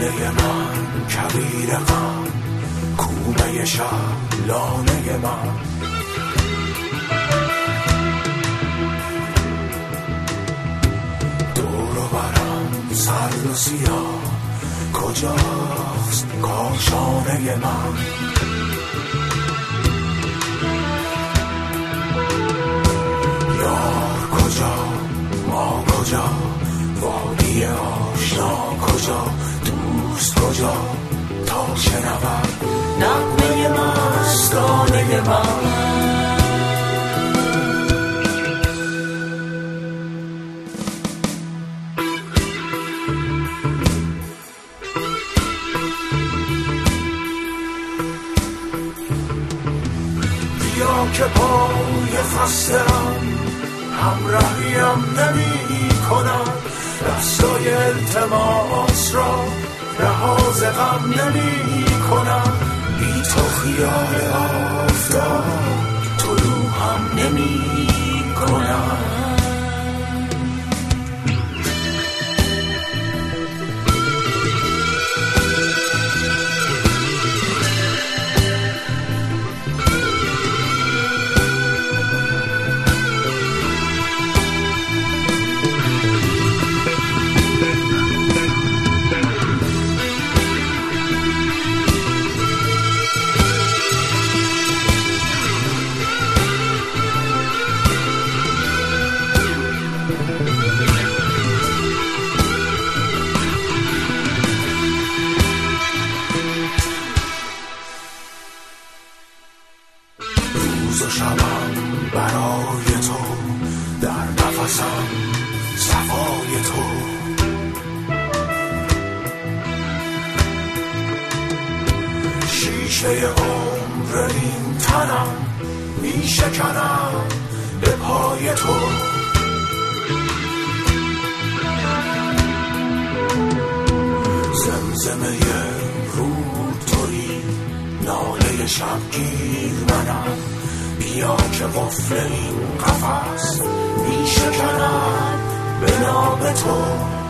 خانه من کبیر غم، کومه شب لانه من. دور و برم سرد و سیاه، کجاست کاشانه من؟ یار کجا، ما کجا، وادی آشنا کجا، دوست کجا تا شنود نغمه مستانه من. بیا که پای خستم همراهیم نمی کند، دستای التماس را رهاز غم نمی کند. بی تو خیال آفتاب طلوع هم نمی کند. روز و شبم برای تو، در نفسم صفای تو. شیشه عمر این تنم می شکنم به پای تو. زمزمه رود تویی، ناله شبگیر منم. بیا که قفل این قفس می شکنم به نام تو.